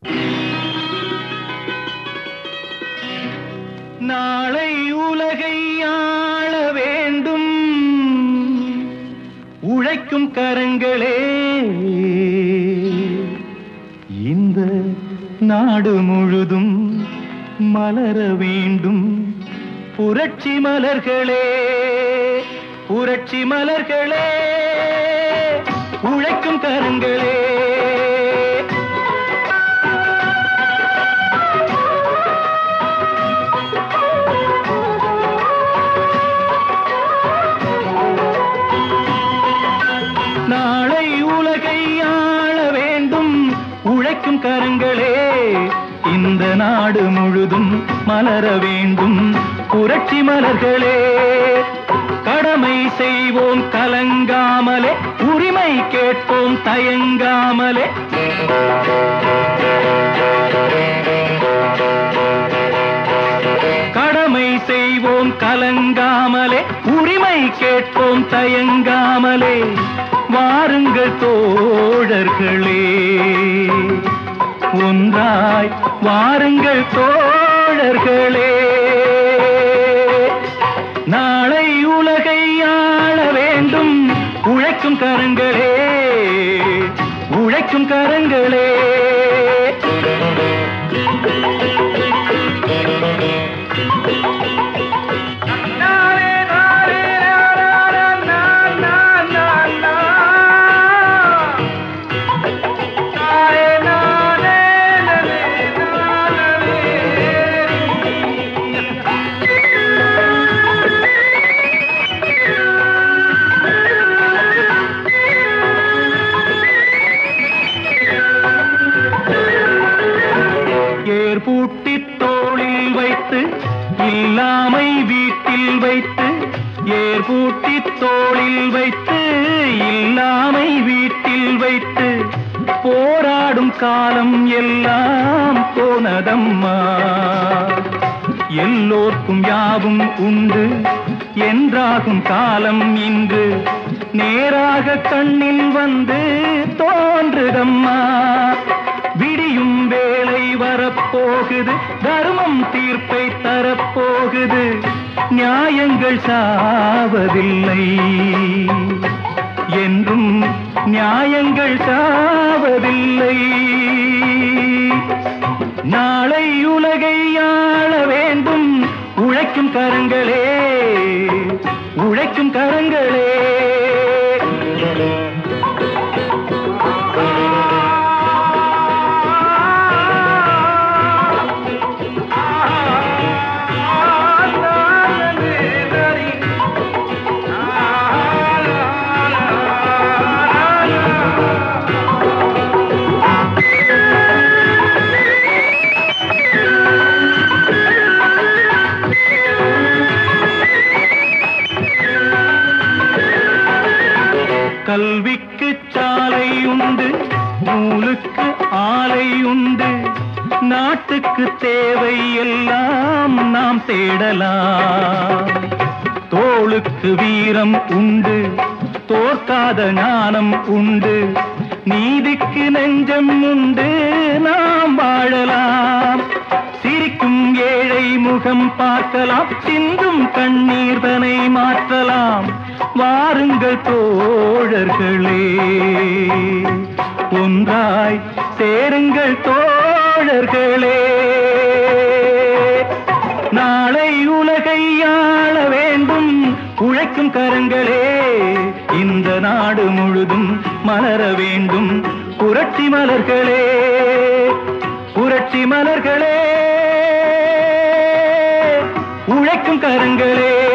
நாளை உலகை ஆள வேண்டும் உழைக்கும் கரங்களே, இந்த நாடு முழுதும் மலர வேண்டும் புரட்சி மலர்களே, புரட்சி மலர்களே, உழைக்கும் கரங்களே. நாளை உலகை ஆள வேண்டும் உழைக்கும் கரங்களே, இந்த நாடு முழுதும் மலர வேண்டும் புரட்சி மலர்களே. கடமை செய்வோம் கலங்காமலே, உரிமை கேட்போம் தயங்காமலே. கடமை செய்வோம் கலங்காமலே, உரிமை கேட்போம் தயங்காமலே. வாருங்கள் தோழர்களே, ஒன்றாய் வாருங்கள் தோழர்களே. நாளை உலகை ஆள வேண்டும் உழைக்கும் கரங்களே, உழைக்கும் கரங்களே. பூட்டி தோளில் வைத்து இல்லாமை வீட்டில் வைத்து, ஏர் பூட்டி தோளில் வைத்து இல்லாமை வீட்டில் வைத்து போராடும் காலம் எல்லாம் போனதம்மா. எல்லோர்க்கும் யாவும் உண்டு என்றாகும் காலம் இன்று நேராக கண்ணில் வந்து தோன்றுதம்மா. விடியும் வேளை வரப்போகுது, தர்மம் தீர்ப்பை தரப்போகுது, நியாயங்கள் சாவதில்லை என்றும் நியாயங்கள் சாவதில்லை. நாளை உலகை ஆள வேண்டும் உழைக்கும் கரங்களே, உழைக்கும் கரங்களே. கல்விக்கு சாலை உண்டு, நூலுக்கு ஆலை உண்டு, நாட்டுக்கு தேவை எல்லாம் நாம் தேடலாம். தோளுக்கு வீரம் உண்டு, தோற்காத ஞானம் உண்டு, நீதிக்கு நெஞ்சம் உண்டு, நாம் வாழலாம். சிரிக்கும் ஏழை முகம் பார்க்கலாம், சிந்தும் கண்ணீர் தனை மாற்றலாம். வாருங்கள் தோழர்களே, ஒன்றாய் சேருங்கள் தோழர்களே. நாளை உலகை ஆள வேண்டும் உழைக்கும் கரங்களே, இந்த நாடு முழுதும் மலர வேண்டும் புரட்சி மலர்களே, புரட்சி மலர்களே, உழைக்கும் கரங்களே.